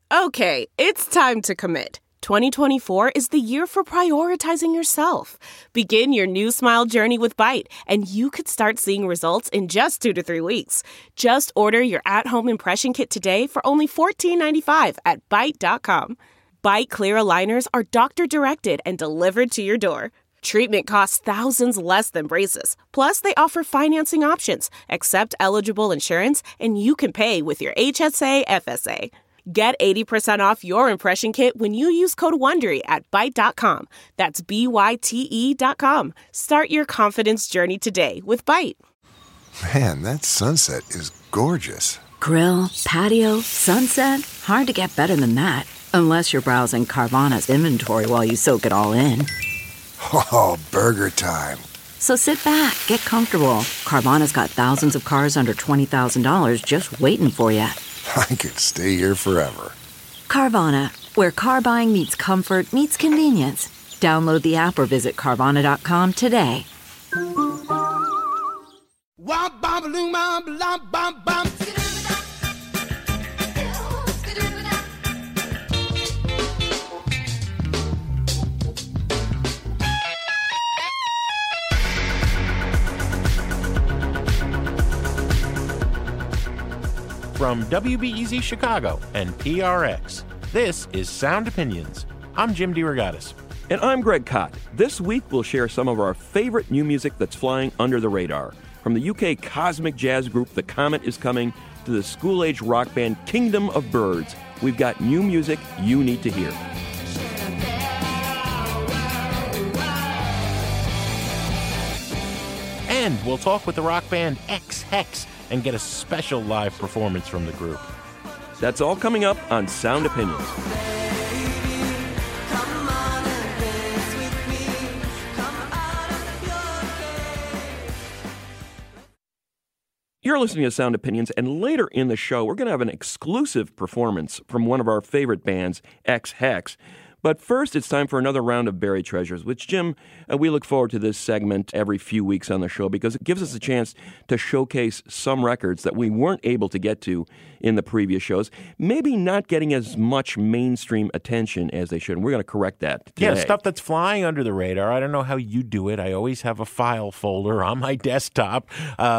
Okay, it's time to commit. 2024 is the year for prioritizing yourself. Begin your new smile journey with Byte, and you could start seeing results in just 2 to 3 weeks. Just order your at-home impression kit today for only $14.95 at Byte.com. Byte Clear aligners are doctor-directed and delivered to your door. Treatment costs thousands less than braces. Plus, they offer financing options, accept eligible insurance, and you can pay with your HSA FSA. Get 80% off your impression kit when you use code WONDERY at Byte.com. That's BYTE.com. Start your confidence journey today with Byte. Man, that sunset is gorgeous. Grill, patio, sunset. Hard to get better than that. Unless you're browsing Carvana's inventory while you soak it all in. Oh, burger time. So sit back, get comfortable. Carvana's got thousands of cars under $20,000 just waiting for you. I could stay here forever. Carvana, where car buying meets comfort meets convenience. Download the app or visit Carvana.com today. From WBEZ Chicago and PRX, this is Sound Opinions. I'm Jim DeRogatis. And I'm Greg Kot. This week we'll share some of our favorite new music that's flying under the radar. From the UK cosmic jazz group The Comet is Coming to the school-age rock band Kingdom of Birds, we've got new music you need to hear. And we'll talk with the rock band X-Hex and get a special live performance from the group. That's all coming up on Sound Opinions. You're listening to Sound Opinions, and later in the show, we're going to have an exclusive performance from one of our favorite bands, X-Hex. But first, it's time for another round of Buried Treasures, which, Jim, we look forward to this segment every few weeks on the show because it gives us a chance to showcase some records that we weren't able to get to in the previous shows, maybe not getting as much mainstream attention as they should. And we're going to correct that today. Yeah, stuff that's flying under the radar. I don't know how you do it. I always have a file folder on my desktop,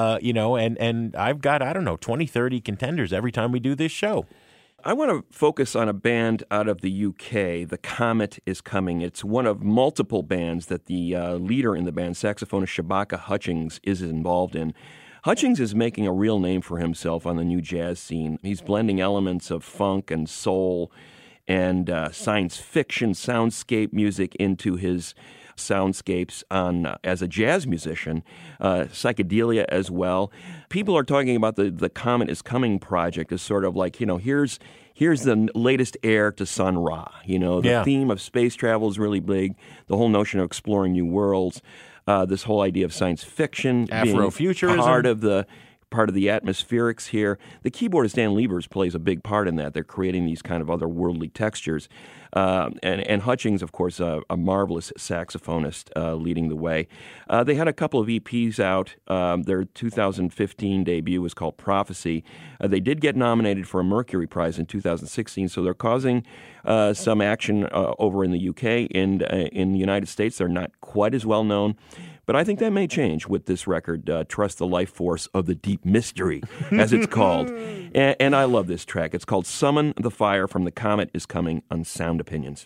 and I've got, 20, 30 contenders every time we do this show. I want to focus on a band out of the UK. The Comet is Coming. It's one of multiple bands that the leader in the band, saxophonist Shabaka Hutchings, is involved in. Hutchings is making a real name for himself on the new jazz scene. He's blending elements of funk and soul and science fiction soundscape music into his soundscapes as a jazz musician, psychedelia as well. People are talking about the Comet is Coming project as sort of like, here's the latest heir to Sun Ra. The theme of space travel is really big. The whole notion of exploring new worlds, this whole idea of science fiction, Afrofuturism, being part of the atmospherics here. The keyboardist Dan Liebers plays a big part in that. They're creating these kind of otherworldly textures. And Hutchings, of course, a marvelous saxophonist leading the way. They had a couple of EPs out. Their 2015 debut was called Prophecy. They did get nominated for a Mercury Prize in 2016, so they're causing some action over in the UK. And in the United States, they're not quite as well known. But I think that may change with this record, Trust the Life Force of the Deep Mystery, as it's called. And I love this track. It's called Summon the Fire from The Comet is Coming on Sound Opinions.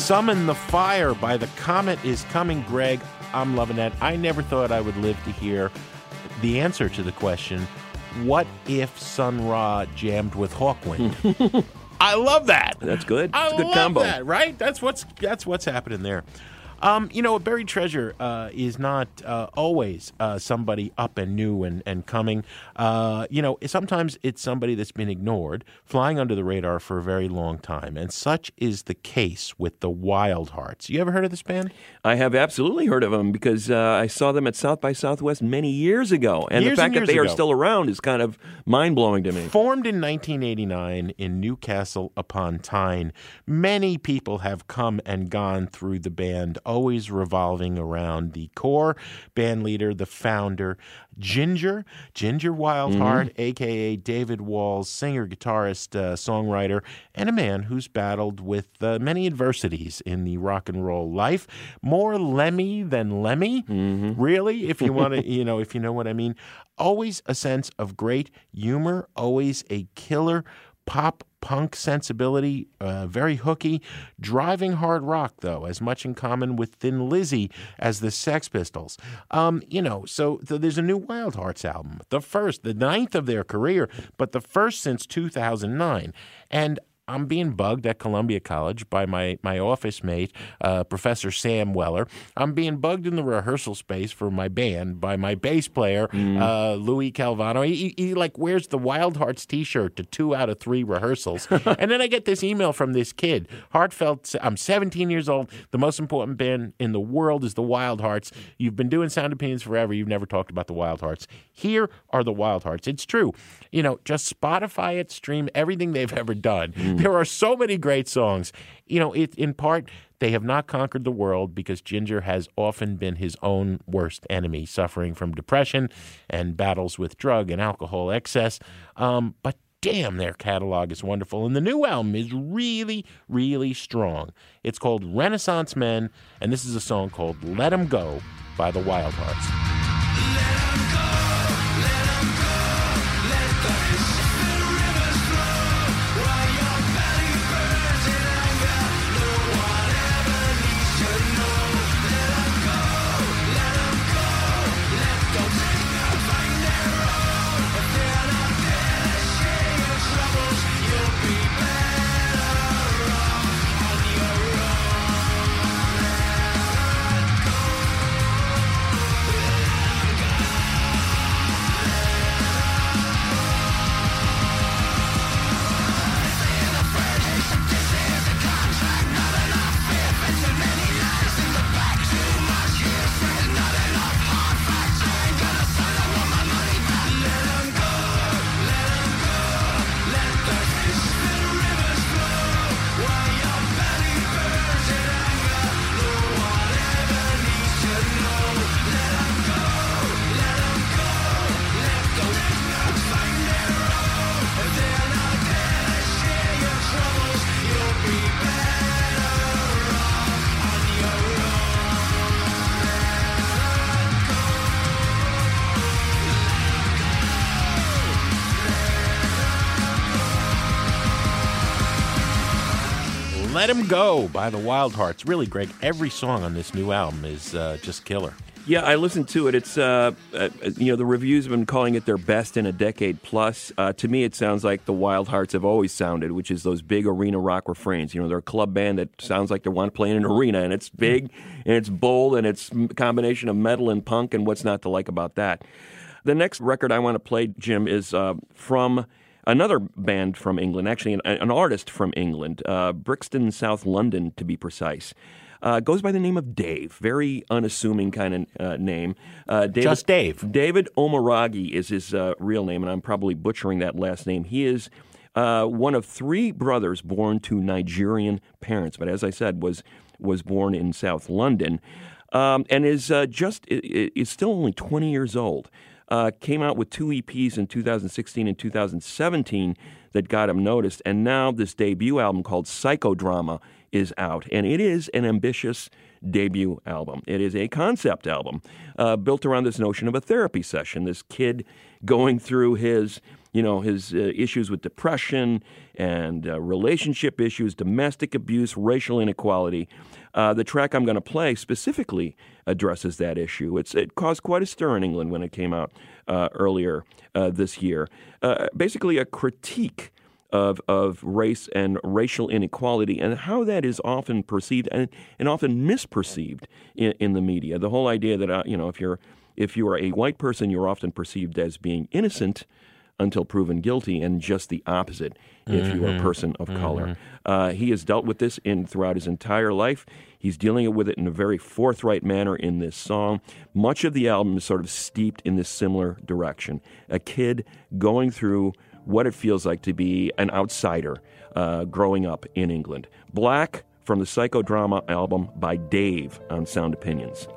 Summon the Fire by The Comet is coming, Greg. I'm loving that. I never thought I would live to hear the answer to the question, what if Sun Ra jammed with Hawkwind? I love that. That's good. I It's a good love combo. that, right? That's what's happening there. A buried treasure is not always somebody up and new and coming. Sometimes it's somebody that's been ignored, flying under the radar for a very long time. And such is the case with the Wild Hearts. You ever heard of this band? I have absolutely heard of them because I saw them at South by Southwest many years ago. And the fact that they are still around is kind of mind-blowing to me. Formed in 1989 in Newcastle upon Tyne, many people have come and gone through the band, always revolving around the core band leader, the founder, Ginger Wildheart, a.k.a. David Walls, singer, guitarist, songwriter, and a man who's battled with many adversities in the rock and roll life. More Lemmy than Lemmy, really, if you want to, if you know what I mean. Always a sense of great humor, always a killer pop punk sensibility, very hooky, driving hard rock, though, as much in common with Thin Lizzy as the Sex Pistols. So there's a new Wild Hearts album, the ninth of their career, but the first since 2009. And I'm being bugged at Columbia College by my office mate, Professor Sam Weller. I'm being bugged in the rehearsal space for my band by my bass player, Louis Calvano. He wears the Wild Hearts T-shirt to 2 out of 3 rehearsals. And then I get this email from this kid, heartfelt. I'm 17 years old. The most important band in the world is the Wild Hearts. You've been doing Sound Opinions forever. You've never talked about the Wild Hearts. Here are the Wild Hearts. It's true. Just Spotify it, stream everything they've ever done. There are so many great songs. In part, they have not conquered the world because Ginger has often been his own worst enemy, suffering from depression and battles with drug and alcohol excess. But damn, their catalog is wonderful. And the new album is really, really strong. It's called Renaissance Men, and this is a song called Let 'Em Go by the Wild Hearts. Let 'Em Go by the Wild Hearts. Really, Greg, every song on this new album is just killer. Yeah, I listened to it. It's, the reviews have been calling it their best in a decade plus. To me, it sounds like the Wild Hearts have always sounded, which is those big arena rock refrains. They're a club band that sounds like they want to play in an arena, and it's big, and it's bold, and it's a combination of metal and punk, and what's not to like about that. The next record I want to play, Jim, is from another band from England, actually an artist from England, Brixton, South London, to be precise. Goes by the name of Dave. Very unassuming kind of name. Just Dave. David Omaragi is his real name, and I'm probably butchering that last name. He is one of 3 brothers born to Nigerian parents, but as I said, was born in South London, and is still only 20 years old. Came out with 2 EPs in 2016 and 2017 that got him noticed, and now this debut album called Psychodrama is out, and it is an ambitious debut album. It is a concept album built around this notion of a therapy session, this kid going through his his issues with depression and relationship issues, domestic abuse, racial inequality. The track I'm going to play specifically addresses that issue. It caused quite a stir in England when it came out earlier this year. Basically a critique of race and racial inequality and how that is often perceived and often misperceived in the media. The whole idea that, if you are a white person, you're often perceived as being innocent until proven guilty, and just the opposite if you are a person of color. He has dealt with this throughout his entire life. He's dealing with it in a very forthright manner in this song. Much of the album is sort of steeped in this similar direction. A kid going through what it feels like to be an outsider growing up in England. Black from the Psychodrama album by Dave on Sound Opinions.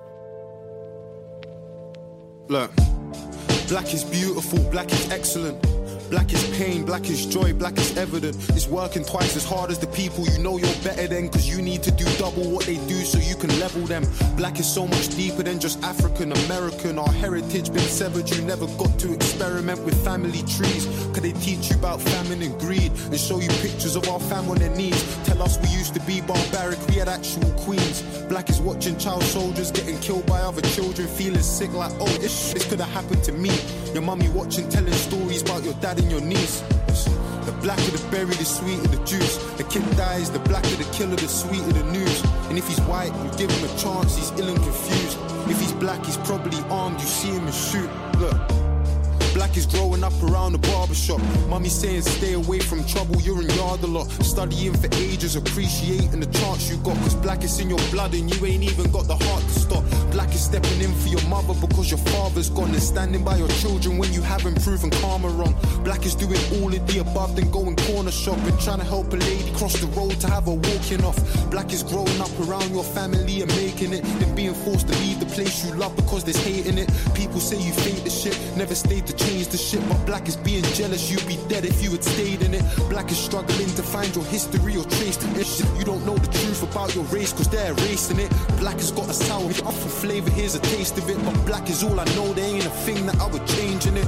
Look, black is beautiful, black is excellent. Black is pain, black is joy, black is evident. It's working twice as hard as the people you know you're better than, cause you need to do double what they do so you can level them. Black is so much deeper than just African American. Our heritage been severed, you never got to experiment with family trees. Could they teach you about famine and greed and show you pictures of our fam on their knees? Tell us we used to be barbaric, we had actual queens. Black is watching child soldiers getting killed by other children, feeling sick like, oh, this could have happened to me. Your mummy watching, telling stories about your dad and your niece. The blacker the berry, the sweeter the juice. The kid dies, the blacker the killer, the sweeter the news. And if he's white, you give him a chance, he's ill and confused. If he's black, he's probably armed, you see him and shoot. Look, black is growing up around the barbershop. Mummy saying stay away from trouble, you're in yard a lot. Studying for ages, appreciating the chance you got. Cause black is in your blood and you ain't even got the heart to stop. Black is stepping in for your mother because your father's gone, and standing by your children when you haven't proven karma wrong. Black is doing all of the above, then going corner shopping, trying to help a lady cross the road to have her walking off. Black is growing up around your family and making it, then being forced to leave the place you love because there's hate in it. People say you fake the shit, never stayed to change the shit, but black is being jealous, you'd be dead if you had stayed in it. Black is struggling to find your history or trace the issue. You don't know the truth about your race cause they're erasing it. Black has got a sour, up for flavor, here's a taste of it, but black is all I know, there ain't a thing that I would change in it.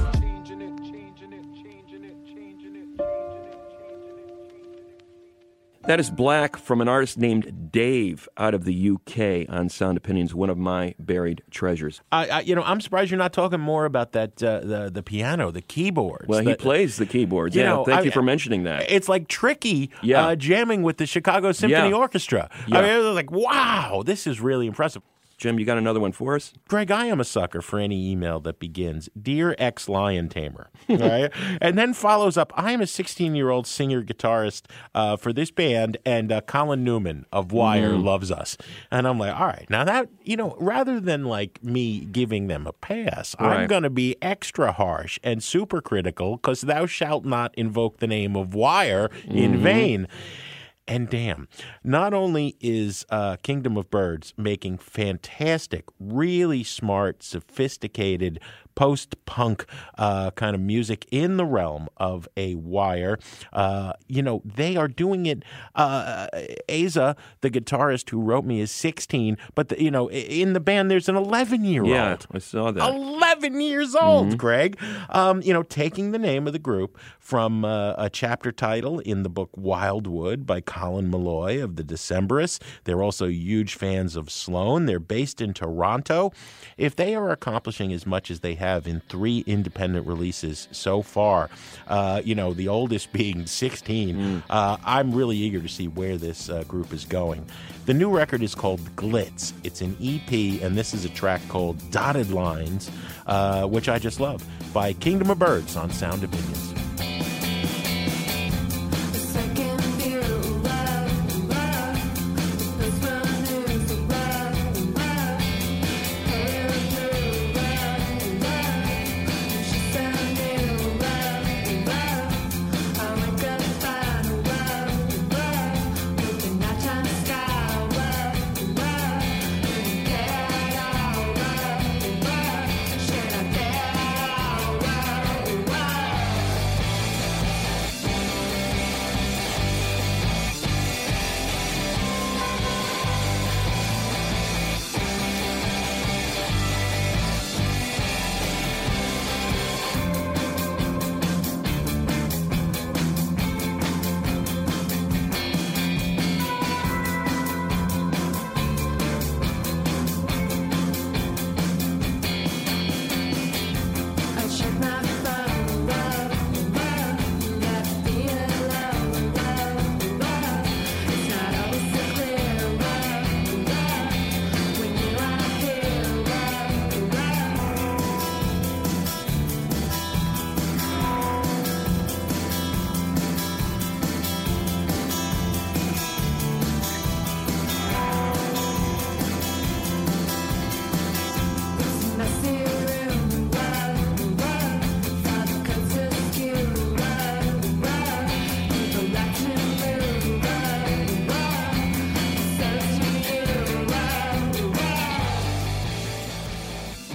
That is Black from an artist named Dave out of the UK on Sound Opinions, one of my buried treasures. I'm surprised you're not talking more about that the piano, the keyboards. Well, he plays the keyboards. Thank you for mentioning that. It's like Tricky jamming with the Chicago Symphony Orchestra. Yeah. I mean, it was like, wow, this is really impressive. Jim, you got another one for us? Greg, I am a sucker for any email that begins, Dear Ex-Lion Tamer, right? And then follows up, I am a 16-year-old singer-guitarist for this band, and Colin Newman of Wire loves us. And I'm like, all right, now that, rather than like me giving them a pass, I'm going to be extra harsh and super critical because thou shalt not invoke the name of Wire in vain. And damn, not only is Kingdom of Birds making fantastic, really smart, sophisticated, post-punk kind of music in the realm of a Wire, they are doing it. Asa, the guitarist who wrote me, is 16, but in the band there's an 11-year-old. Yeah, I saw that. 11 years old, Greg. Taking the name of the group from a chapter title in the book Wildwood by Colin Malloy of the Decemberists. They're also huge fans of Sloan. They're based in Toronto. If they are accomplishing as much as they have in 3 independent releases so far, the oldest being 16, I'm really eager to see where this group is going. The new record is called Glitz. It's an EP, and this is a track called Dotted Lines, which I just love, by Kingdom of Birds on Sound Opinions.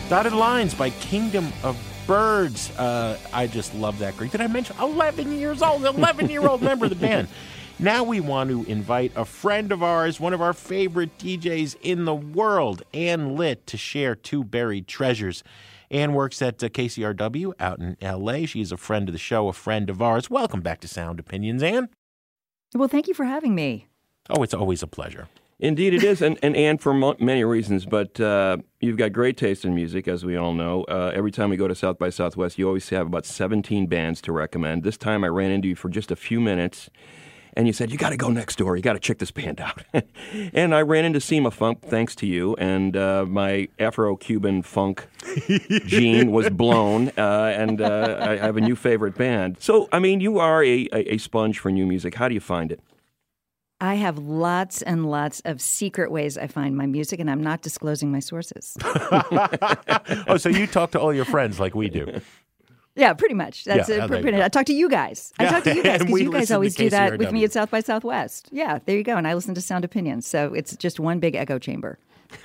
Dotted Lines by Kingdom of Birds. I just love that group. Did I mention 11 years old, 11-year-old member of the band? Now we want to invite a friend of ours, one of our favorite DJs in the world, Ann Litt, to share two buried treasures. Ann works at KCRW out in L.A. She's a friend of the show, a friend of ours. Welcome back to Sound Opinions, Ann. Well, thank you for having me. Oh, it's always a pleasure. Indeed it is, and Ann, for many reasons, but you've got great taste in music, as we all know. Every time we go to South by Southwest, you always have about 17 bands to recommend. This time I ran into you for just a few minutes, and you said, you got to go next door, you got to check this band out. And I ran into Sema Funk, thanks to you, and my Afro-Cuban funk gene was blown, and I have a new favorite band. So, I mean, you are a sponge for new music. How do you find it? I have lots and lots of secret ways I find my music, and I'm not disclosing my sources. Oh, so you talk to all your friends like we do. Yeah, pretty much. That's Yeah, it. I talk to you guys. I talk to you guys and because we you guys listen always to do that with me KCRW. at South by Southwest. Yeah, there you go. And I listen to Sound Opinions. So it's just one big echo chamber.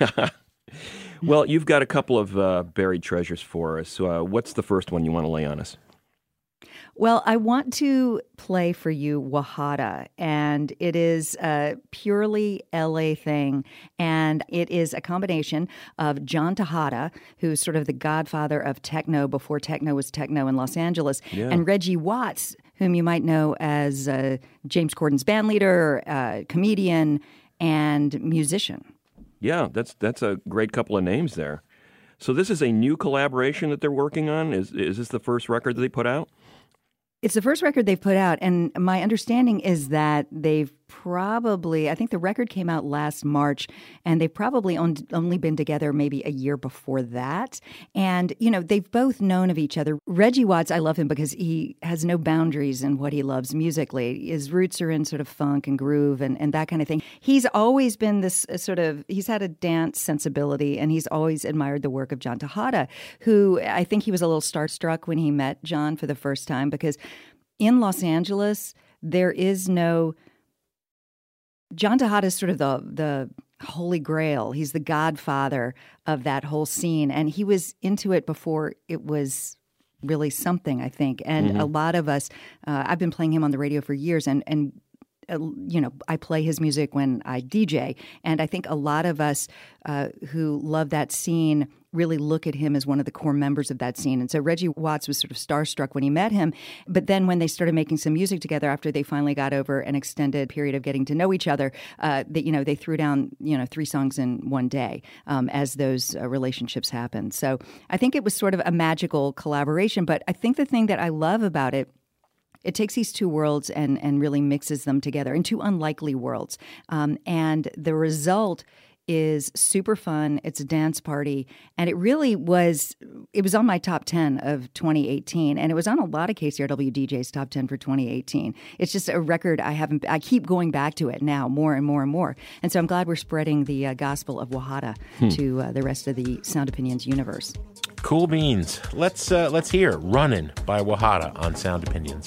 Well, you've got a couple of buried treasures for us. What's the first one you want to lay on us? Well, I want to play for you Wahada, and it is a purely LA thing, and it is a combination of John Tejada, who's sort of the godfather of techno before techno was techno in Los Angeles, and Reggie Watts, whom you might know as James Corden's bandleader, comedian, and musician. Yeah, that's a great couple of names there. So this is a new collaboration that they're working on? Is this the first record that they put out? It's the first record they've put out, and my understanding is that they've probably, I think the record came out last March, and they've probably only been together maybe a year before that. And, you know, they've both known of each other. Reggie Watts, I love him because he has no boundaries in what he loves musically. His roots are in sort of funk and groove and that kind of thing. He's always been this he's had a dance sensibility, and he's always admired the work of John Tejada, who I think he was a little starstruck when he met John for the first time, because in Los Angeles, there is no... John Tejada is sort of the holy grail. He's the godfather of that whole scene. And he was into it before it was really something, I think. And a lot of us, I've been playing him on the radio for years, and you know, I play his music when I DJ. And I think a lot of us who love that scene really look at him as one of the core members of that scene. And so Reggie Watts was sort of starstruck when he met him. But then when they started making some music together, after they finally got over an extended period of getting to know each other, they threw down 3 songs in one day as those relationships happened. So I think it was sort of a magical collaboration. But I think the thing that I love about it, it takes these two worlds and really mixes them together in two unlikely worlds. And the result is super fun. It's a dance party. And it was on my top 10 of 2018. And it was on a lot of KCRW DJs' top 10 for 2018. It's just a record I keep going back to it now more and more and more. And so I'm glad we're spreading the gospel of Wahada to the rest of the Sound Opinions universe. Cool beans. Let's hear Runnin' by Wahada on Sound Opinions.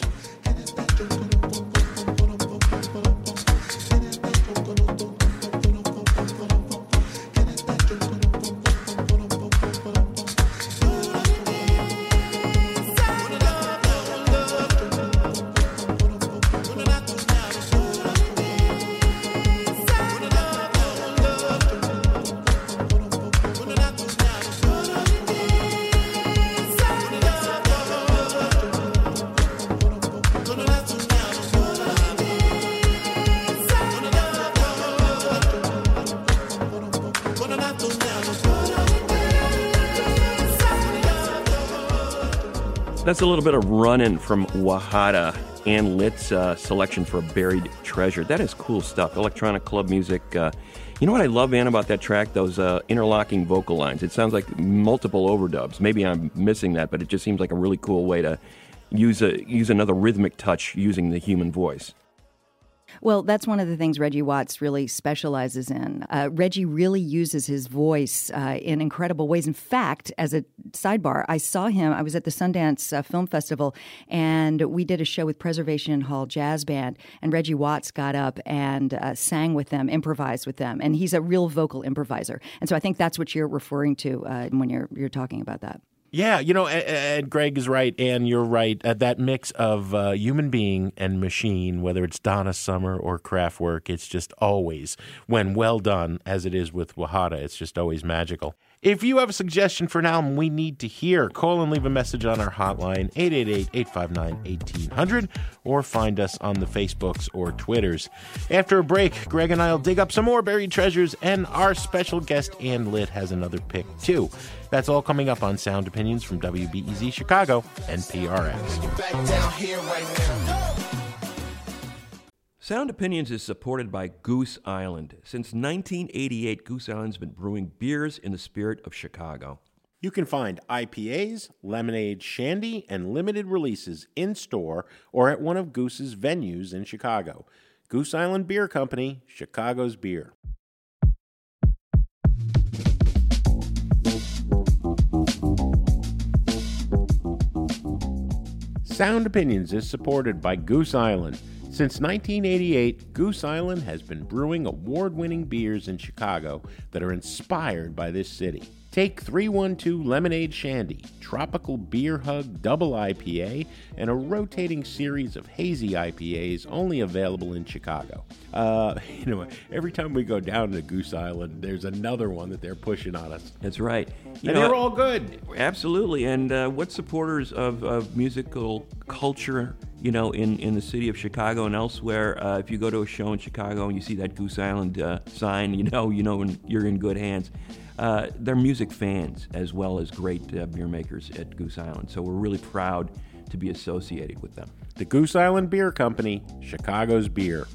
That's a little bit of Runnin' from Wahada, Ann Litt's selection for a buried treasure. That is cool stuff. Electronic club music. You know what I love, Ann, about that track? Those interlocking vocal lines. It sounds like multiple overdubs. Maybe I'm missing that, but it just seems like a really cool way to use another rhythmic touch using the human voice. Well, that's one of the things Reggie Watts really specializes in. Reggie really uses his voice in incredible ways. In fact, as a sidebar, I saw him, I was at the Sundance Film Festival, and we did a show with Preservation Hall Jazz Band, and Reggie Watts got up and sang with them, improvised with them, and he's a real vocal improviser. And so I think that's what you're referring to when you're talking about that. Yeah, and Greg is right, and you're right. That mix of human being and machine, whether it's Donna Summer or Kraftwerk, it's just always, when well done, as it is with Wahada, it's just always magical. If you have a suggestion for an album we need to hear, call and leave a message on our hotline, 888-859-1800, or find us on the Facebooks or Twitters. After a break, Greg and I will dig up some more buried treasures, and our special guest, Ann Litt, has another pick, too. That's all coming up on Sound Opinions from WBEZ Chicago and PRX. Back down here right now. Sound Opinions is supported by Goose Island. Since 1988, Goose Island's been brewing beers in the spirit of Chicago. You can find IPAs, lemonade, shandy, and limited releases in-store or at one of Goose's venues in Chicago. Goose Island Beer Company, Chicago's beer. Sound Opinions is supported by Goose Island. Since 1988, Goose Island has been brewing award-winning beers in Chicago that are inspired by this city. Take 312 Lemonade Shandy, Tropical Beer Hug Double IPA, and a rotating series of hazy IPAs only available in Chicago. Every time we go down to Goose Island, there's another one that they're pushing on us. That's right. They're all good. Absolutely. And what supporters of musical culture, in the city of Chicago and elsewhere, if you go to a show in Chicago and you see that Goose Island sign, you're in good hands. They're music fans as well as great beer makers at Goose Island. So we're really proud to be associated with them. The Goose Island Beer Company, Chicago's beer.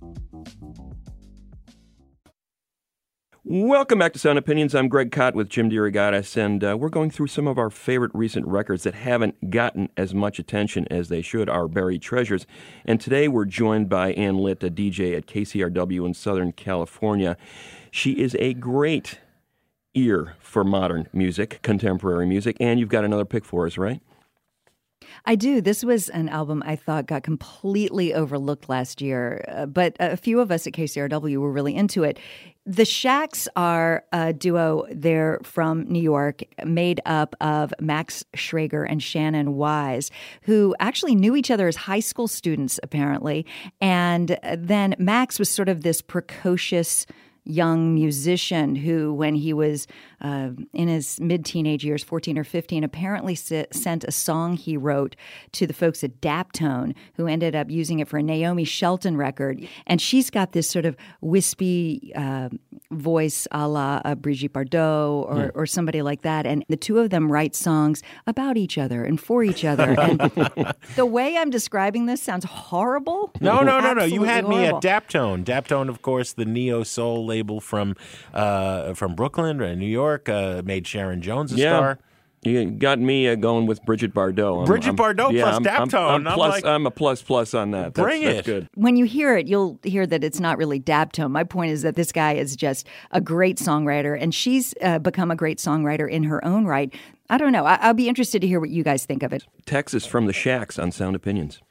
Welcome back to Sound Opinions. I'm Greg Kot with Jim DeRogatis, and we're going through some of our favorite recent records that haven't gotten as much attention as they should, our buried treasures. And today we're joined by Ann Litt, a DJ at KCRW in Southern California. She is a great ear for modern music, contemporary music, and you've got another pick for us, right? I do. This was an album I thought got completely overlooked last year, but a few of us at KCRW were really into it. The Shacks are a duo. They're from New York, made up of Max Schrager and Shannon Wise, who actually knew each other as high school students, apparently. And then Max was sort of this precocious young musician who, when he was in his mid-teenage years, 14 or 15, apparently sent a song he wrote to the folks at Daptone, who ended up using it for a Naomi Shelton record. And she's got this sort of wispy voice a la Brigitte Bardot or somebody like that. And the two of them write songs about each other and for each other. And the way I'm describing this sounds horrible. No. You had me at Daptone. Daptone, of course, the neo-soul label from Brooklyn or New York, made Sharon Jones a star. You got me going with Brigitte Bardot. Brigitte Bardot plus Daptone. I'm a plus on that. That's good. When you hear it, you'll hear that it's not really Daptone. My point is that this guy is just a great songwriter, and she's become a great songwriter in her own right. I don't know. I'll be interested to hear what you guys think of it. Texas from the Shacks on Sound Opinions.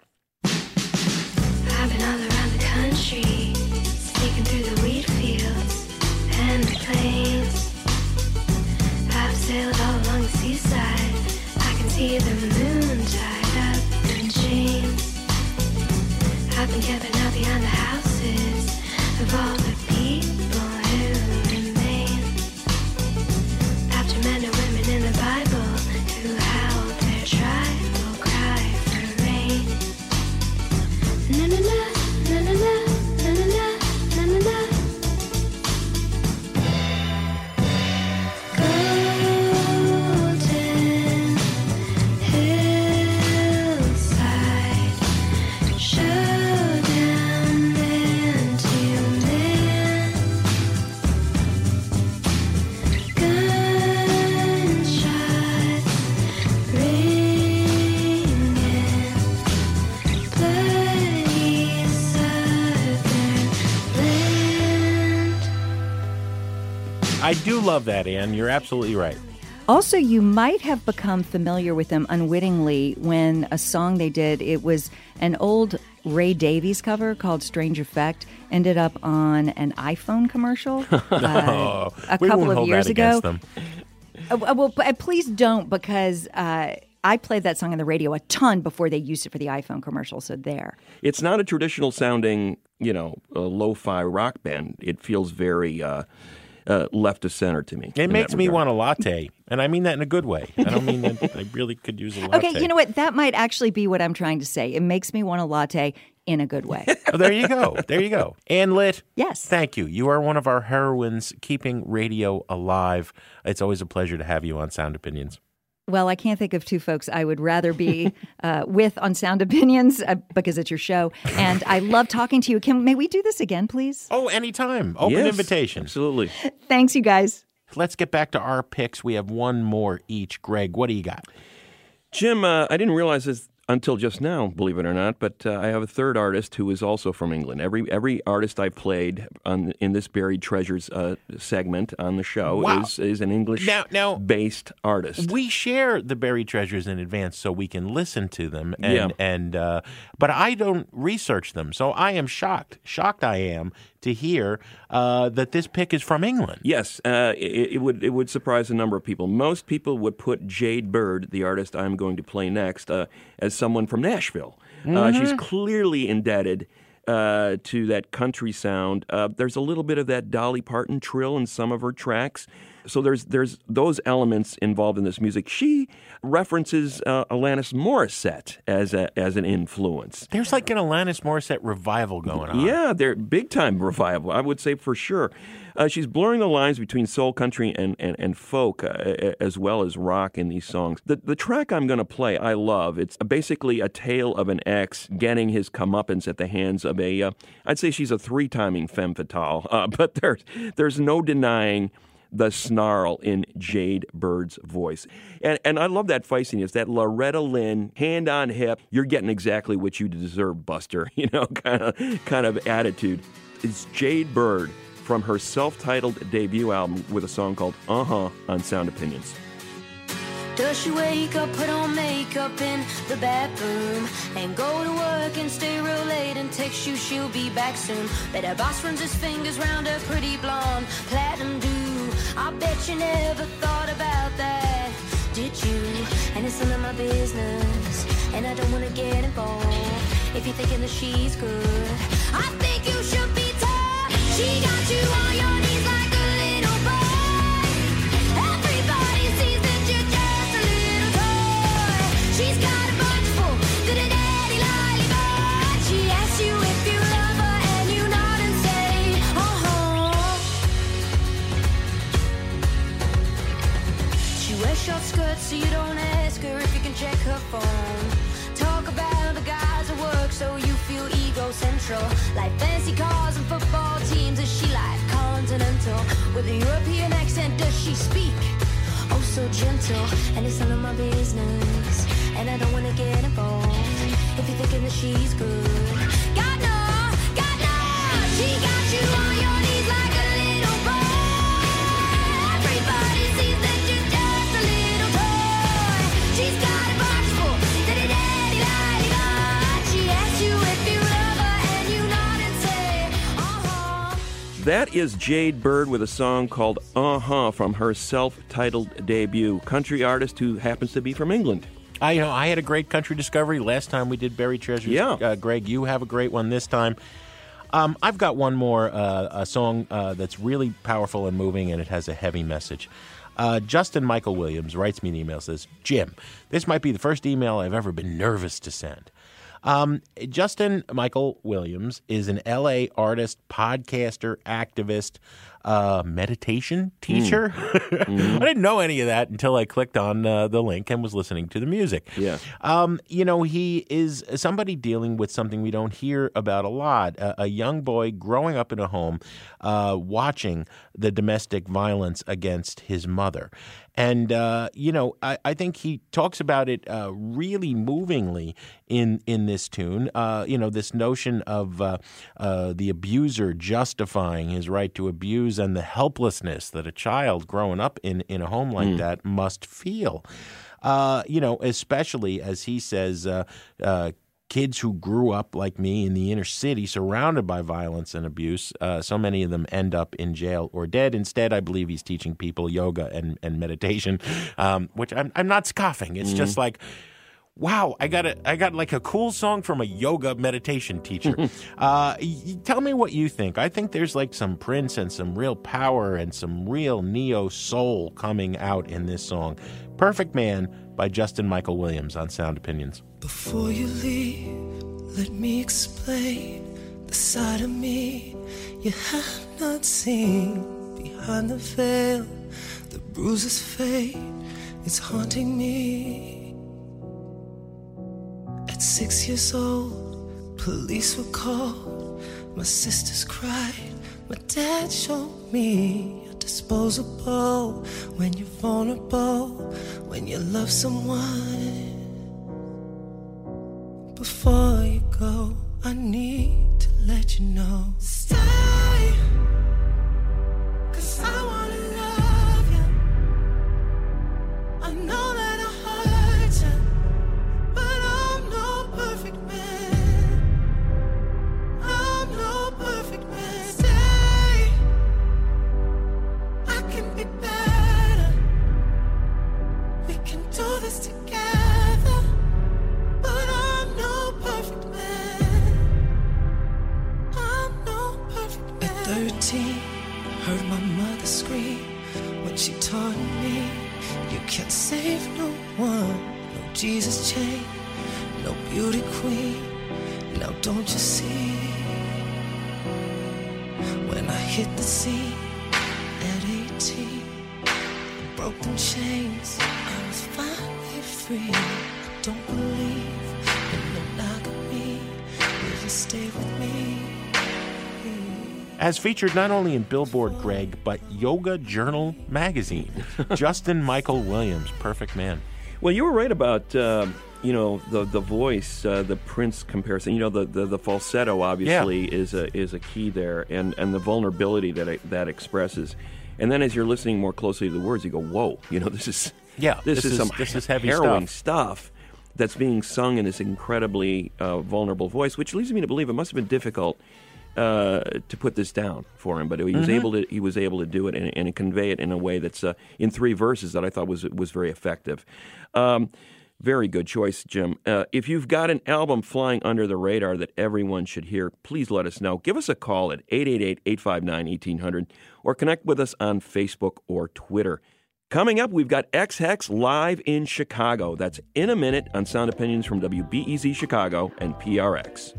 I've been all around the country, sneaking through the wheat fields and the plains. I've sailed all along the seaside. I can see the moon tied up in chains. I've been camping out behind the houses of all the people who remain. After men and women in the Bible who howled their tribal cry for rain. Na na na, na na na, na na na, na na na. Golden hillside, showdown into midnight. I do love that, Ann. You're absolutely right. Also, you might have become familiar with them unwittingly when a song they did, it was an old Ray Davies cover called Strange Effect, ended up on an iPhone commercial a couple of years ago. Well, please don't, because I played that song on the radio a ton before they used it for the iPhone commercial, so there. It's not a traditional sounding, lo-fi rock band. It feels very left of center to me. It makes me want a latte, and I mean that in a good way. I don't mean that I really could use a latte. Okay, you know what? That might actually be what I'm trying to say. It makes me want a latte in a good way. Oh, there you go. There you go. Ann Litt. Yes. Thank you. You are one of our heroines keeping radio alive. It's always a pleasure to have you on Sound Opinions. Well, I can't think of two folks I would rather be with on Sound Opinions because it's your show. And I love talking to you. May we do this again, please? Oh, anytime. Open invitation. Absolutely. Thanks, you guys. Let's get back to our picks. We have one more each. Greg, what do you got? Jim, I didn't realize this until just now, believe it or not, but I have a third artist who is also from England. Every artist I've played in this Buried Treasures segment on the show is an English-based artist. We share the Buried Treasures in advance so we can listen to them, but I don't research them, so I am shocked. Shocked I am to hear that this pick is from England. Yes, it would surprise a number of people. Most people would put Jade Bird, the artist I'm going to play next, as someone from Nashville. She's clearly indebted to that country sound. There's a little bit of that Dolly Parton trill in some of her tracks. So there's those elements involved in this music. She references Alanis Morissette as an influence. There's like an Alanis Morissette revival going on. Yeah, they're big-time revival, I would say for sure. She's blurring the lines between soul, country, and folk, as well as rock in these songs. The track I'm going to play, I love. It's basically a tale of an ex getting his comeuppance at the hands of I'd say she's a three-timing femme fatale, but there's no denying the snarl in Jade Bird's voice. And I love that feistiness, that Loretta Lynn, hand on hip, you're getting exactly what you deserve, Buster, kind of attitude. It's Jade Bird from her self-titled debut album with a song called Uh-Huh on Sound Opinions. Does she wake up, put on makeup in the bathroom, and go to work and stay real late and text you she'll be back soon? Bet her boss runs his fingers round her pretty blonde platinum do. I bet you never thought about that, did you? And it's none of my business, and I don't want to get involved. If you're thinking that she's good, I think you should be tough. She got you on your knees like a little boy. Everybody sees that you're just a little toy. She's got a bunch full, good at daddy lollipop. She asks you if you love her, and you nod and say, She wears short skirts so you don't ask her if you can check her phone. Talk about the guys at work so you feel ego-central. Like fancy cars and football teams, is she like continental? With a European accent, does she speak? Oh, so gentle. And it's none of my business, and I don't want to get involved. If you're thinking that she's good, God no, she got you on your knees like a little boy. Everybody sees that you're just a little toy. She's got a box full, daddy lollipop. She asks you if you love her, and you nod and say, That is Jade Bird with a song called Uh-Huh from her self-titled debut. Country artist who happens to be from England. I had a great country discovery last time we did Buried Treasures. Yeah. Greg, you have a great one this time. I've got one more, a song that's really powerful and moving, and it has a heavy message. Justin Michael Williams writes me an email, says, Jim, this might be the first email I've ever been nervous to send. Justin Michael Williams is an LA artist, podcaster, activist, meditation teacher. I didn't know any of that until I clicked on the link and was listening to the music. Yeah. He is somebody dealing with something we don't hear about a lot. A young boy growing up in a home, watching the domestic violence against his mother. And, I think he talks about it really movingly in this tune. This notion of the abuser justifying his right to abuse abuse and the helplessness that a child growing up in a home like that must feel. Especially as he says, kids who grew up like me in the inner city surrounded by violence and abuse, so many of them end up in jail or dead. Instead, I believe he's teaching people yoga and meditation, which I'm not scoffing. It's just like, wow, I got like a cool song from a yoga meditation teacher. Tell me what you think. I think there's like some Prince and some real power and some real neo soul coming out in this song. Perfect Man by Justin Michael Williams on Sound Opinions. Before you leave, let me explain the side of me you have not seen. Behind the veil, the bruises fade, it's haunting me. At 6 years old, police were called, my sisters cried, my dad showed me you're disposable when you're vulnerable, when you love someone. Before you go, I need to let you know. Stay, 'cause I wanna love you. I know that I hurt you, but I'm no perfect man. I'm no perfect man. Stay, I can be better. We can do this together. At 13, heard my mother scream when she taught me you can't save no one. No Jesus chain, no beauty queen. Now don't you see? When I hit the scene at 18, broke them chains, I was finally free. I don't believe in monogamy. Will you stay with me? As featured not only in Billboard, Greg, but Yoga Journal magazine. Justin Michael Williams, Perfect Man. Well, you were right about the voice, the Prince comparison. The falsetto obviously is a key there, and the vulnerability that expresses. And then as you're listening more closely to the words, you go, "Whoa!" This is heavy harrowing stuff that's being sung in this incredibly vulnerable voice, which leads me to believe it must have been difficult to put this down for him, but he was able to do it and convey it in a way that's in 3 verses that I thought was very effective. Very good choice, Jim. If you've got an album flying under the radar that everyone should hear, please let us know. Give us a call at 888-859-1800 or connect with us on Facebook or Twitter. Coming up, we've got X-Hex live in Chicago. That's in a minute on Sound Opinions from WBEZ Chicago and PRX.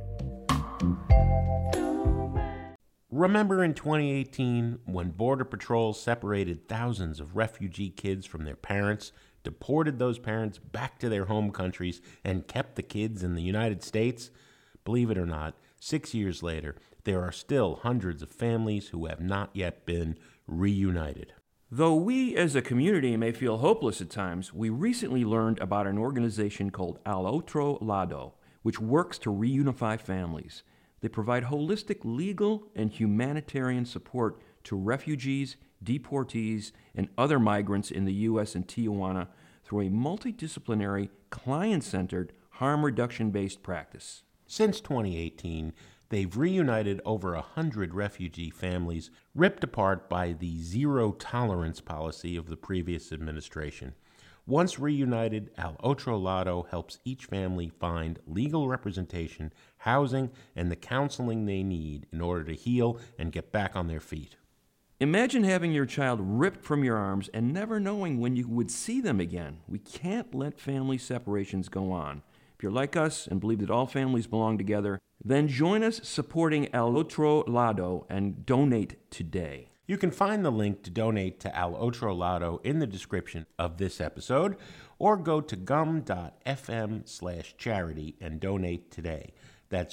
Remember in 2018 when Border Patrol separated thousands of refugee kids from their parents, deported those parents back to their home countries, and kept the kids in the United States? Believe it or not, 6 years later, there are still hundreds of families who have not yet been reunited. Though we as a community may feel hopeless at times, we recently learned about an organization called Al Otro Lado, which works to reunify families. They provide holistic legal and humanitarian support to refugees, deportees, and other migrants in the U.S. and Tijuana through a multidisciplinary, client-centered, harm reduction-based practice. Since 2018, they've reunited over 100 refugee families ripped apart by the zero-tolerance policy of the previous administration. Once reunited, Al Otro Lado helps each family find legal representation, housing, and the counseling they need in order to heal and get back on their feet. Imagine having your child ripped from your arms and never knowing when you would see them again. We can't let family separations go on. If you're like us and believe that all families belong together, then join us supporting Al Otro Lado and donate today. You can find the link to donate to Al Otro Lado in the description of this episode, or go to gum.fm/charity and donate today. That's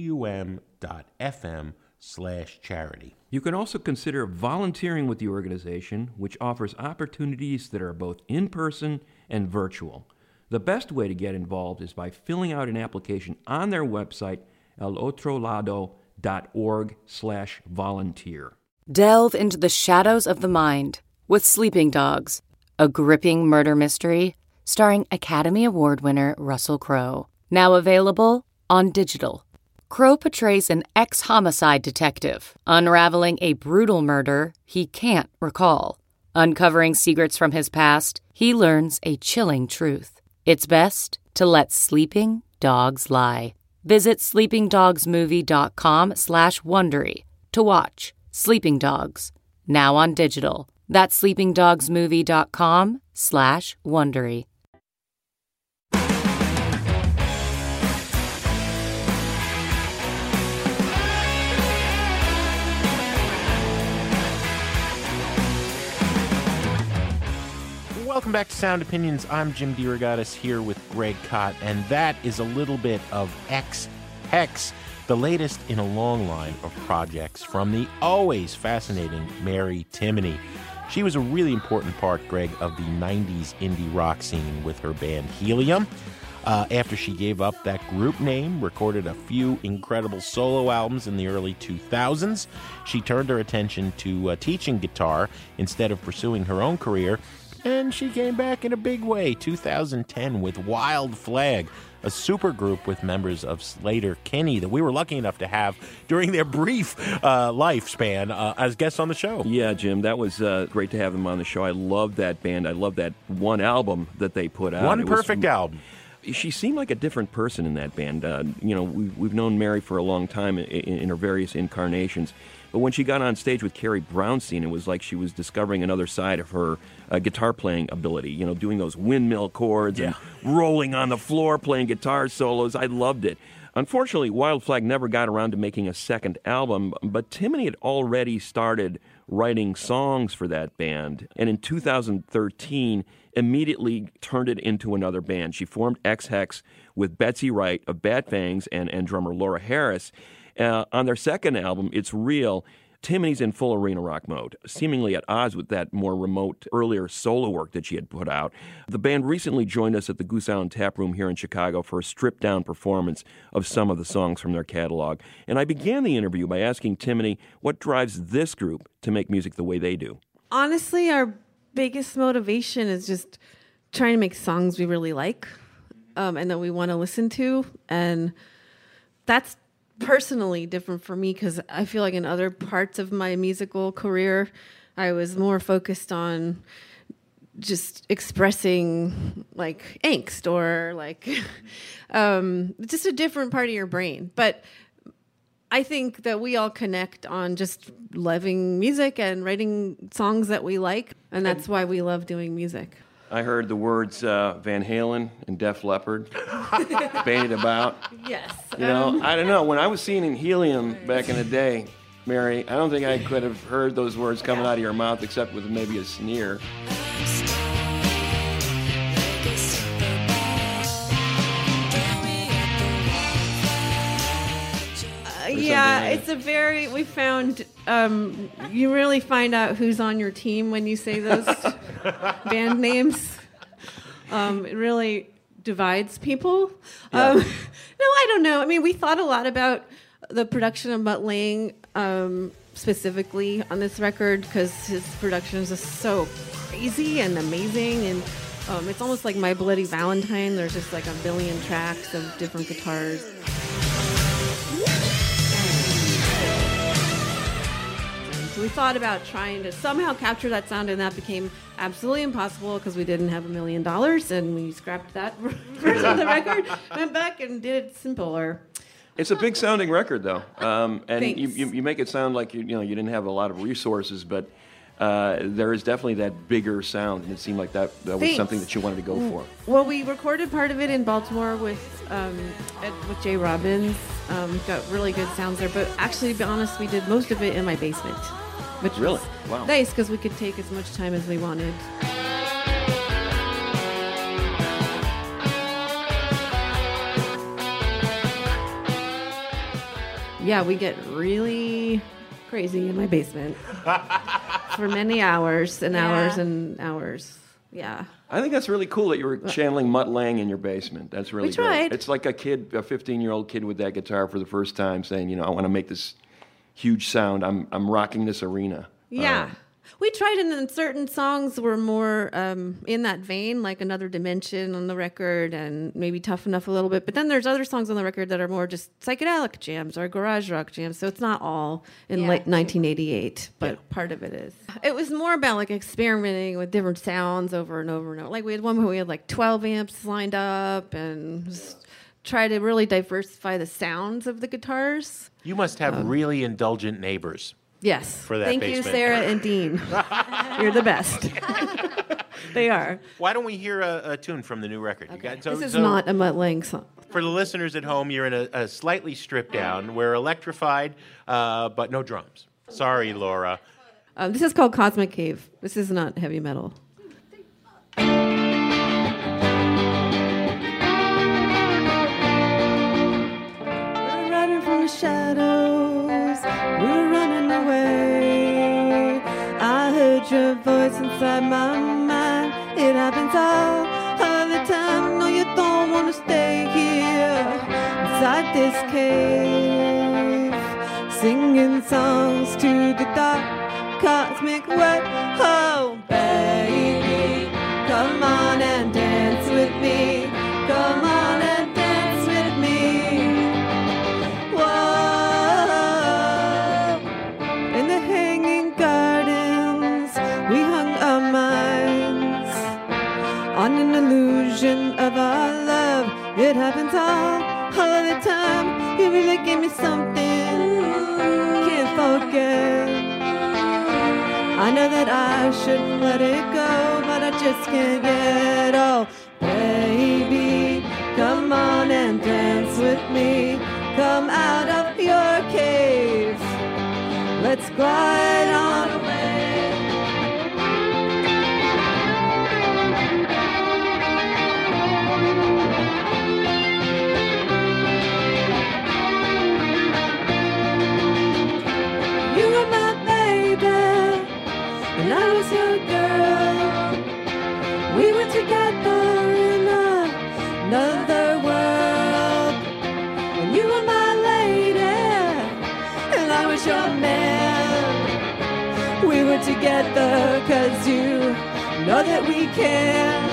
gum.fm/charity. You can also consider volunteering with the organization, which offers opportunities that are both in-person and virtual. The best way to get involved is by filling out an application on their website, alotrolado.org/volunteer. Delve into the shadows of the mind with Sleeping Dogs, a gripping murder mystery starring Academy Award winner Russell Crowe. Now available on digital. Crowe portrays an ex-homicide detective unraveling a brutal murder he can't recall. Uncovering secrets from his past, he learns a chilling truth. It's best to let sleeping dogs lie. Visit sleepingdogsmovie.com/Wondery to watch Sleeping Dogs, now on digital. That's sleepingdogsmovie.com/Wondery. Welcome back to Sound Opinions. I'm Jim DeRogatis here with Greg Kot, and that is a little bit of X-Hex, the latest in a long line of projects from the always fascinating Mary Timony. She was a really important part, Greg, of the 90s indie rock scene with her band Helium. After she gave up that group name, recorded a few incredible solo albums in the early 2000s, she turned her attention to teaching guitar instead of pursuing her own career. And she came back in a big way, 2010, with Wild Flag, a supergroup with members of Sleater-Kinney that we were lucky enough to have during their brief lifespan as guests on the show. Yeah, Jim, that was great to have them on the show. I love that band. I love that one album that they put out. One perfect album. She seemed like a different person in that band. We've known Mary for a long time in her various incarnations. But when she got on stage with Carrie Brownstein, it was like she was discovering another side of her guitar playing ability, doing those windmill chords and rolling on the floor, playing guitar solos. I loved it. Unfortunately, Wild Flag never got around to making a second album, but Timony had already started writing songs for that band. And in 2013, immediately turned it into another band. She formed X-Hex with Betsy Wright of Bat Fangs and drummer Laura Harris. On their second album, It's Real, Timony's in full arena rock mode, seemingly at odds with that more remote, earlier solo work that she had put out. The band recently joined us at the Goose Island Tap Room here in Chicago for a stripped-down performance of some of the songs from their catalog. And I began the interview by asking Timony what drives this group to make music the way they do. Honestly, our biggest motivation is just trying to make songs we really like and that we want to listen to. And that's personally different for me because I feel like in other parts of my musical career, I was more focused on just expressing like angst or like just a different part of your brain. But I think that we all connect on just loving music and writing songs that we like, and that's why we love doing music. I heard the words Van Halen and Def Leppard bandied about. Yes. I don't know. When I was singing Helium back in the day, Mary, I don't think I could have heard those words coming out of your mouth except with maybe a sneer. It's a very, we found, you really find out who's on your team when you say those band names. It really divides people. Yeah. No, I don't know. I mean, we thought a lot about the production of Mutt Lange, specifically on this record, because his production is just so crazy and amazing. And it's almost like My Bloody Valentine. There's just like a billion tracks of different guitars. So we thought about trying to somehow capture that sound, and that became absolutely impossible because we didn't have $1 million, and we scrapped that version of the record, went back and did it simpler. It's a big sounding record, though, and Thanks. you make it sound like you didn't have a lot of resources, but there is definitely that bigger sound, and it seemed like that was Thanks. something that you wanted to go for. Well, we recorded part of it in Baltimore with Jay Robbins. Got really good sounds there, but actually, to be honest, we did most of it in my basement, which Really? was Wow. nice because we could take as much time as we wanted. Yeah, we get really crazy in my basement for many hours and hours and hours. Yeah. I think that's really cool that you were channeling Mutt Lange in your basement. That's really We great. tried. It's like a 15-year-old kid with that guitar for the first time saying, I want to make this huge sound. I'm rocking this arena. Yeah. We tried, and then certain songs were more in that vein, like Another Dimension on the record and maybe Tough Enough a little bit. But then there's other songs on the record that are more just psychedelic jams or garage rock jams. So it's not all in late 1988, but part of it is. It was more about like experimenting with different sounds over and over and over. Like we had one where we had like 12 amps lined up and just try to really diversify the sounds of the guitars. You must have really indulgent neighbors. Yes. For that Thank basement. you, Sarah and Dean. You're the best. They are. Why don't we hear a tune from the new record? You got, This is not a Mutt Lange song. For the listeners at home, you're in a slightly stripped down. We're electrified, but no drums. Sorry, Laura. This is called Cosmic Cave. This is not heavy metal. We're running from the shadows. We're running away. I heard your voice inside my mind. It happens all the time. No, you don't want to stay here inside this cave, singing songs to the dark cosmic web. Oh, baby, come on and dance with me. Come on and dance with me. Whoa, in the hanging gardens, we hung our minds on an illusion of our love. It happens all the time. You really give me something, can't forget. I know that I should let it go, but I just can't get. Oh, baby, come on and dance with me. Come out of your cave. Let's glide on away. You were my baby, and I was your girl. We were together in another world. And you were my lady, and I was your man. We were together 'cause you know that we can.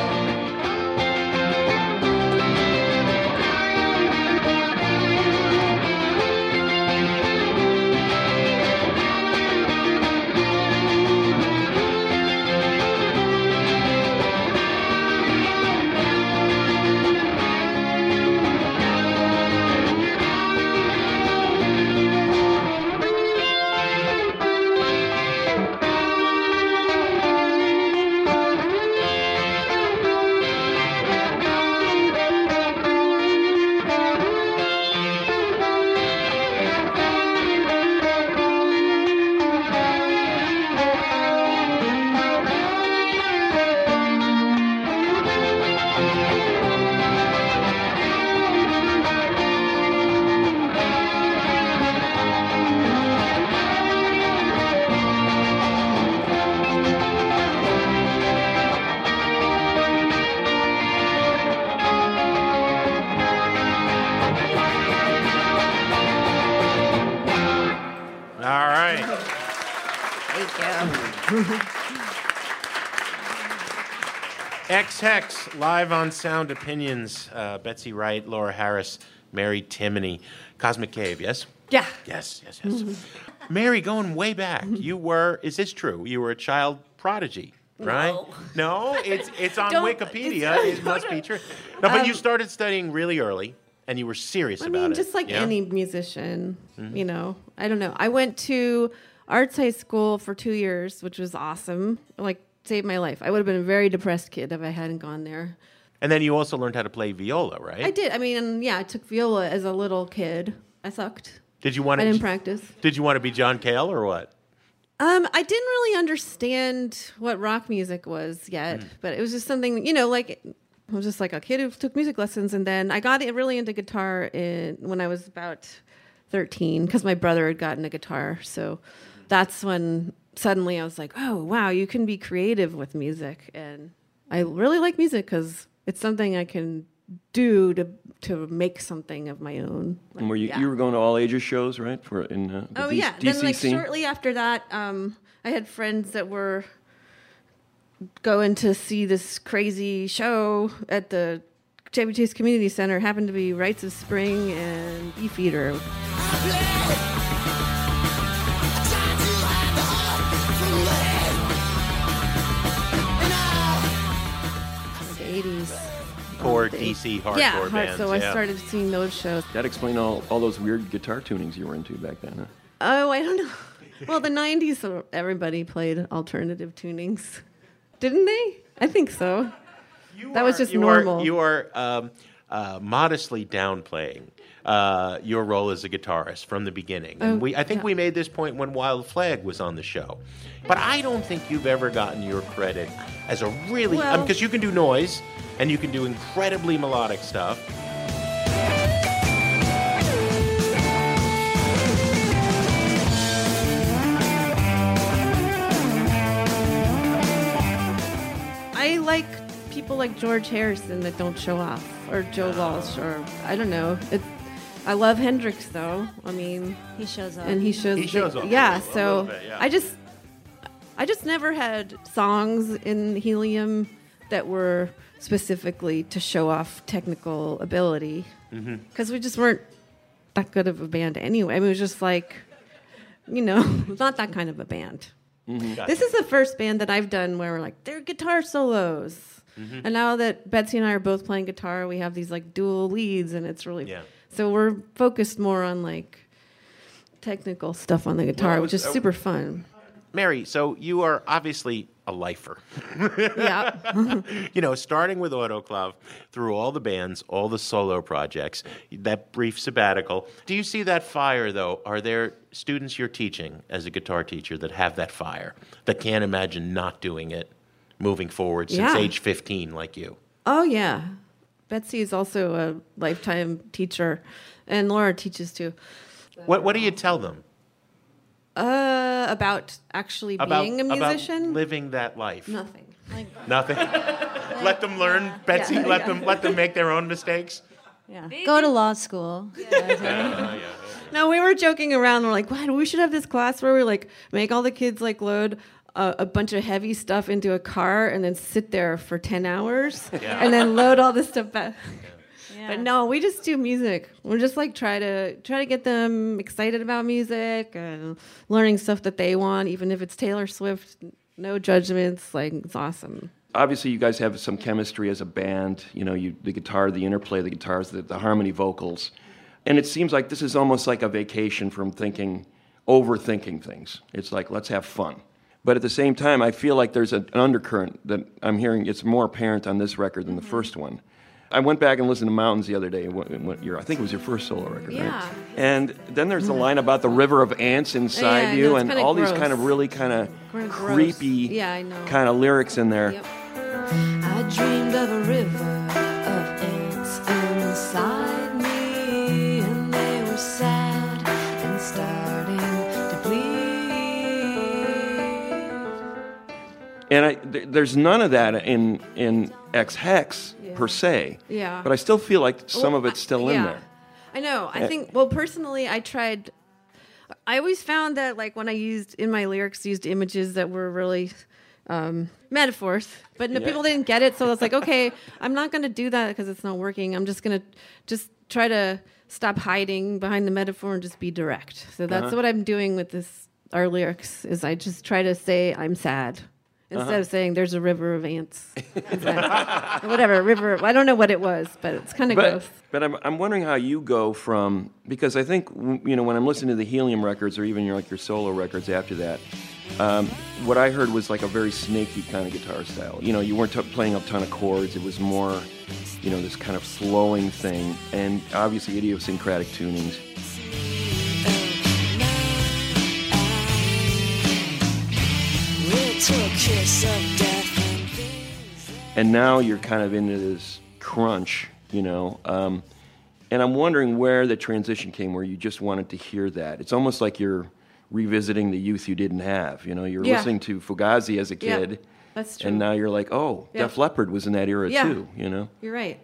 All right. X-Hex, live on Sound Opinions. Betsy Wright, Laura Harris, Mary Timony. Cosmic Cave, yes? Yeah. Yes. Mary, going way back, you were, is this true? You were a child prodigy, right? No? It's on Wikipedia. It must be true. No, but you started studying really early, and you were serious about it. I mean, just like any musician, you know. I don't know. I went to arts high school for 2 years, which was awesome. Like, saved my life. I would have been a very depressed kid if I hadn't gone there. And then you also learned how to play viola, right? I did. I mean, yeah, I took viola as a little kid. I sucked. Did you want to? I didn't practice. Did you want to be John Cale or what? I didn't really understand what rock music was yet, but it was just something, you know, like I was just like a kid who took music lessons, and then I got really into guitar when I was about 13 because my brother had gotten a guitar. So that's when suddenly I was like, oh, wow, you can be creative with music. And I really like music because it's something I can do to make something of my own. And were you were going to all ages shows, right? For in the DC Then like scene? shortly after that, I had friends that were going to see this crazy show at the Chevy Chase Community Center. Happened to be Rites of Spring and Beefeater. The 80s. Core DC hardcore bands. So I started seeing those shows. That explained all those weird guitar tunings you were into back then, huh? Oh, I don't know. Well, the 90s, so everybody played alternative tunings. Didn't they? I think so. That was just normal. You are modestly downplaying your role as a guitarist from the beginning. And I think we made this point when Wild Flag was on the show. But I don't think you've ever gotten your credit as a really... because you can do noise, and you can do incredibly melodic stuff. I like people like George Harrison that don't show off, or Joe Walsh, or I don't know. I love Hendrix though. I mean, he shows up, and he shows off. Yeah, so bit, I just never had songs in Helium that were specifically to show off technical ability, because we just weren't that good of a band anyway. I mean, it was just like, not that kind of a band. Gotcha. This is the first band that I've done where we're like, they're guitar solos. And now that Betsy and I are both playing guitar, we have these like dual leads, and it's really so we're focused more on like technical stuff on the guitar, which is super fun. Mary, so you are obviously a lifer. Yeah. Starting with Autoclave, through all the bands, all the solo projects, that brief sabbatical. Do you see that fire, though? Are there students you're teaching as a guitar teacher that have that fire, that can't imagine not doing it moving forward since age 15 like you? Oh, yeah. Betsy is also a lifetime teacher, and Laura teaches too. What do you tell them? About actually being a musician? About living that life. Nothing. Nothing? Let them learn, Betsy? Let them make their own mistakes? Yeah. Go to law school. No, we were joking around. We're like, what? We should have this class where we like make all the kids like load a bunch of heavy stuff into a car and then sit there for 10 hours and then load all this stuff back. But no, we just do music. We're just like try to get them excited about music and learning stuff that they want, even if it's Taylor Swift. No judgments. Like, it's awesome. Obviously, you guys have some chemistry as a band. The guitar, the interplay of the guitars, the harmony vocals, and it seems like this is almost like a vacation from overthinking things. It's like, let's have fun. But at the same time, I feel like there's an undercurrent that I'm hearing. It's more apparent on this record than the first one. I went back and listened to Mountains the other day. I think it was your first solo record, right? And then there's the line about the river of ants inside you, and all these kind of really kind of creepy kind of lyrics in there. Yep. I dreamed of a river of ants inside me, and they were sad and starting to bleed. And there's none of that in X-Hex per se. Yeah. But I still feel like some of it's still in there. I know. I think, personally, I always found that, like, when I used images that were really metaphors, but people didn't get it, so I was like, okay, I'm not going to do that because it's not working. I'm just going to try to stop hiding behind the metaphor and just be direct. So that's what I'm doing with our lyrics, is I just try to say I'm sad. Instead of saying there's a river of ants. Whatever, river. I don't know what it was, but it's kind of gross. But I'm wondering how you go from, because I think, when I'm listening to the Helium records or even your solo records after that, what I heard was like a very snaky kind of guitar style. You weren't playing a ton of chords. It was more, this kind of flowing thing, and obviously idiosyncratic tunings. And now you're kind of into this crunch, and I'm wondering where the transition came, where you just wanted to hear that. It's almost like you're revisiting the youth you didn't have. You're listening to Fugazi as a kid, that's true. and now you're like, Def Leppard was in that era too. You're right.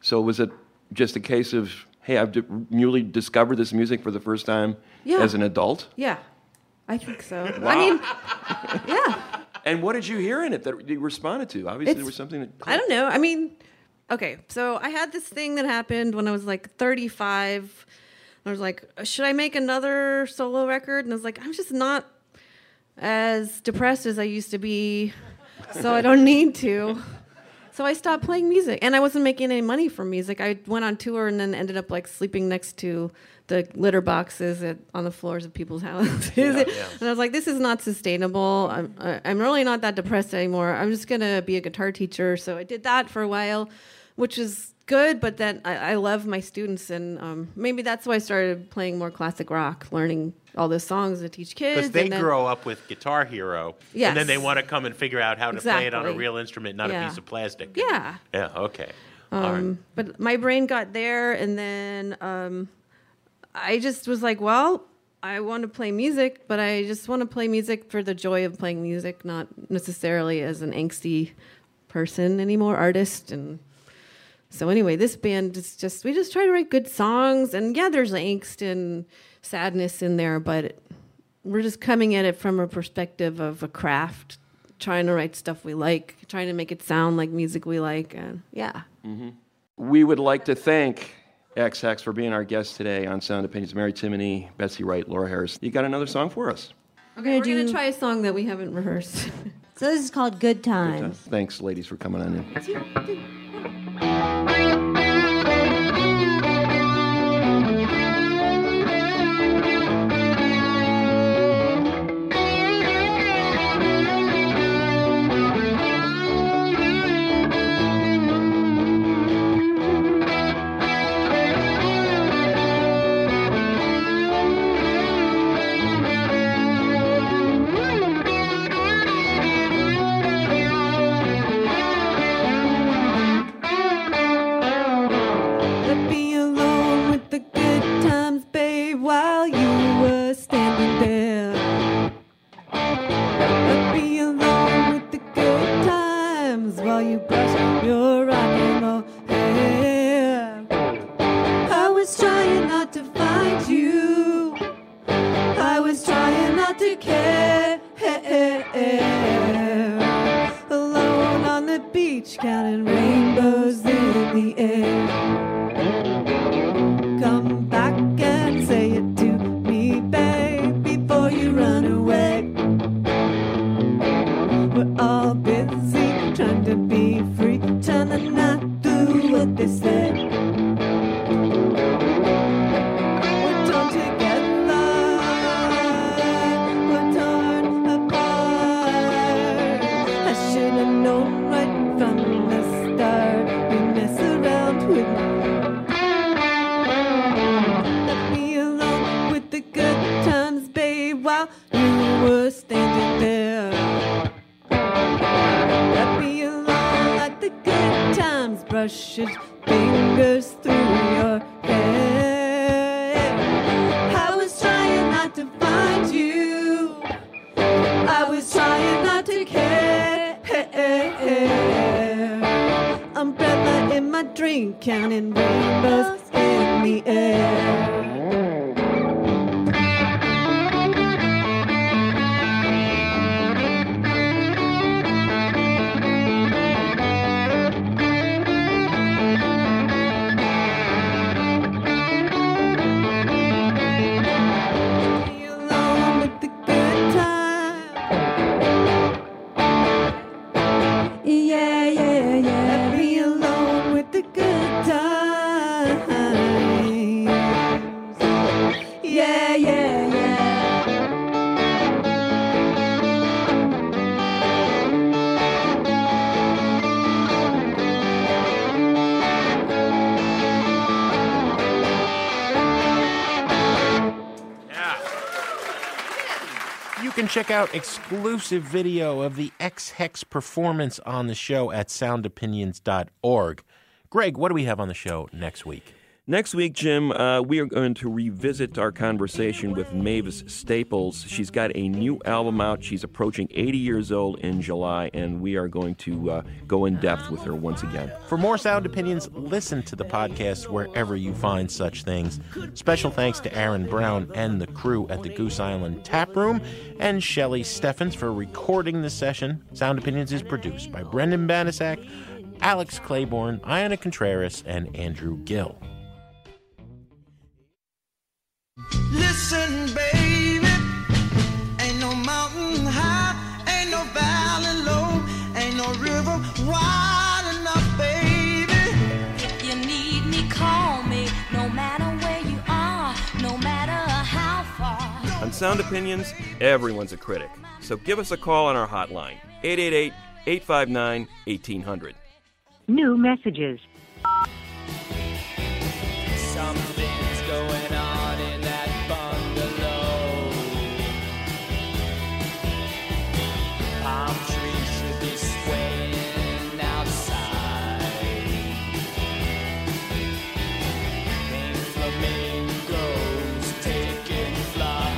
So was it just a case of, hey, I've newly discovered this music for the first time as an adult? Yeah, I think so. Wow. I mean, yeah. And what did you hear in it that you responded to? Obviously, there was something that... I don't know. I mean, okay, so I had this thing that happened when I was like 35. I was like, should I make another solo record? And I was like, I'm just not as depressed as I used to be, so I don't need to. So I stopped playing music, and I wasn't making any money from music. I went on tour and then ended up like sleeping next to the litter boxes on the floors of people's houses. And I was like, this is not sustainable. I'm really not that depressed anymore. I'm just gonna be a guitar teacher. So I did that for a while, which is good. But then I love my students, and maybe that's why I started playing more classic rock, learning all the songs to teach kids. Because they grow up with Guitar Hero, and then they want to come and figure out how to play it on a real instrument, not a piece of plastic. Yeah. Yeah, okay. All right. But my brain got there, and then I just was like, well, I want to play music, but I just want to play music for the joy of playing music, not necessarily as an angsty person anymore, artist. And so anyway, this band is just, we just try to write good songs, and yeah, there's angst and sadness in there, but we're just coming at it from a perspective of a craft, trying to write stuff we like, trying to make it sound like music we like, and yeah. Mm-hmm. We would like to thank X-Hex for being our guest today on Sound Opinions. Mary Timony, Betsy Wright, Laura Harris. You got another song for us? Okay, we're going to try a song that we haven't rehearsed. So this is called Good Times. Thanks, ladies, for coming on in. Check out exclusive video of the X-Hex performance on the show at soundopinions.org. Greg, what do we have on the show next week? Next week, Jim, we are going to revisit our conversation with Mavis Staples. She's got a new album out. She's approaching 80 years old in July, and we are going to go in depth with her once again. For more Sound Opinions, listen to the podcast wherever you find such things. Special thanks to Aaron Brown and the crew at the Goose Island Tap Room, and Shelley Steffens for recording the session. Sound Opinions is produced by Brendan Banasak, Alex Claiborne, Iona Contreras, and Andrew Gill. Listen, baby, ain't no mountain high, ain't no valley low, ain't no river wide enough, baby. If you need me, call me, no matter where you are, no matter how far. On Sound Opinions, everyone's a critic. So give us a call on our hotline, 888-859-1800. New messages. Something's going on in that bungalow. Palm trees should be swaying outside. Pink flamingos taking flight.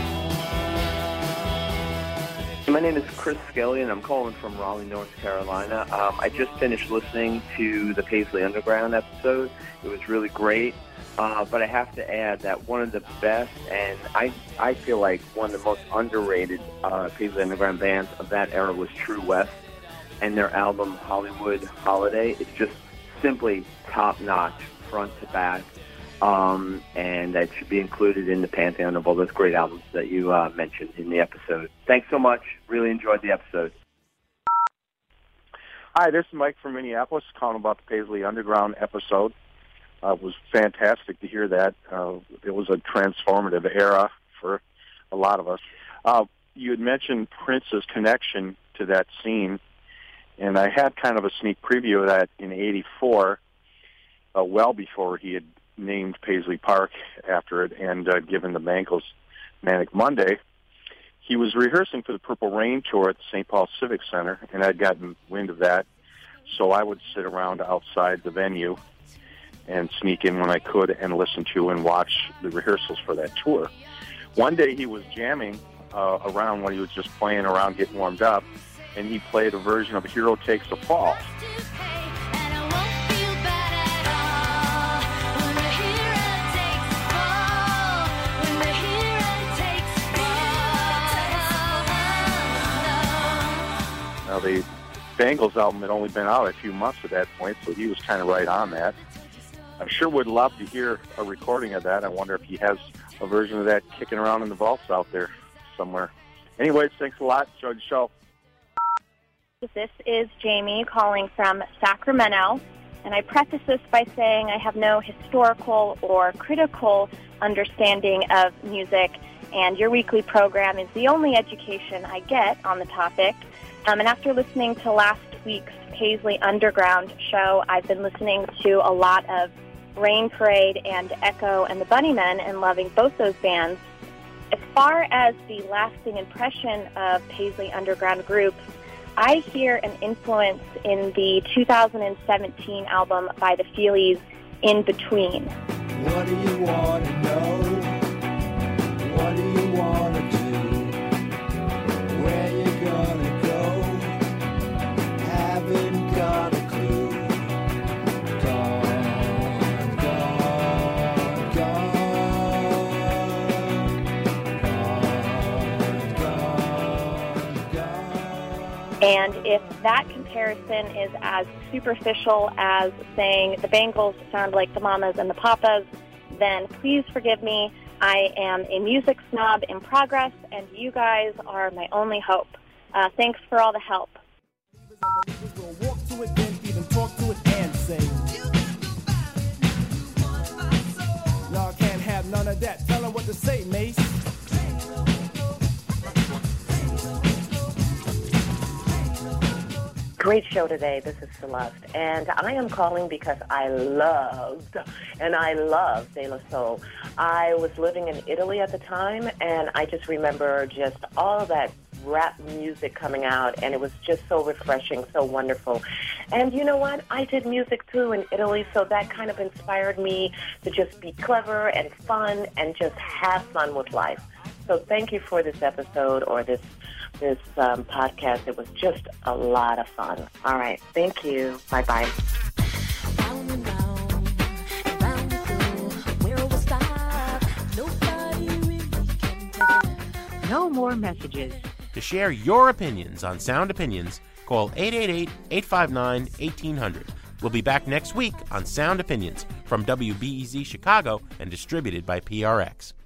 My name is Chris Skelly, and I'm calling from Raleigh, North Carolina. I just finished listening to the Paisley Underground episode. It was really great. But I have to add that one of the best, and I feel like one of the most underrated Paisley Underground bands of that era was True West, and their album Hollywood Holiday. It's just simply top-notch, front to back, and that should be included in the pantheon of all those great albums that you mentioned in the episode. Thanks so much. Really enjoyed the episode. Hi, this is Mike from Minneapolis, calling about the Paisley Underground episode. It was fantastic to hear that. It was a transformative era for a lot of us. You had mentioned Prince's connection to that scene, and I had kind of a sneak preview of that in '84, well before he had named Paisley Park after it and given the Bangles Manic Monday. He was rehearsing for the Purple Rain tour at the St. Paul Civic Center, and I'd gotten wind of that, so I would sit around outside the venue and sneak in when I could and listen to and watch the rehearsals for that tour. One day he was jamming around when he was just playing around, getting warmed up, and he played a version of Hero Takes a Fall. Now, the Bangles album had only been out a few months at that point, so he was kind of right on that. I sure would love to hear a recording of that. I wonder if he has a version of that kicking around in the vaults out there somewhere. Anyways, thanks a lot. Enjoyed the show. This is Jamie calling from Sacramento, and I preface this by saying I have no historical or critical understanding of music, and your weekly program is the only education I get on the topic. And after listening to last week's Paisley Underground show, I've been listening to a lot of Rain Parade and Echo and the Bunnymen and loving both those bands. As far as the lasting impression of Paisley Underground groups, I hear an influence in the 2017 album by the Feelies, In Between. What do you want to know? What do you want to do? Where you gonna go? Haven't got a clue. Gone, gone, gone. Gone, gone. And if that comparison is as superficial as saying the Bangles sound like the Mamas and the Papas, then please forgive me. I am a music snob in progress, and you guys are my only hope. Thanks for all the help. We'll walk to it, then even talk to it and sing. No, I can't have none of that. Tell them what to say, Mace. Great show today. This is Celeste, and I am calling because I love De La Soul. I was living in Italy at the time, and I just remember just all that rap music coming out, and it was just so refreshing, so wonderful. And you know what? I did music too in Italy, so that kind of inspired me to just be clever and fun and just have fun with life. So thank you for this episode or this podcast. It was just a lot of fun. All right. Thank you. Bye-bye. No more messages. To share your opinions on Sound Opinions, call 888-859-1800. We'll be back next week on Sound Opinions from WBEZ Chicago and distributed by PRX.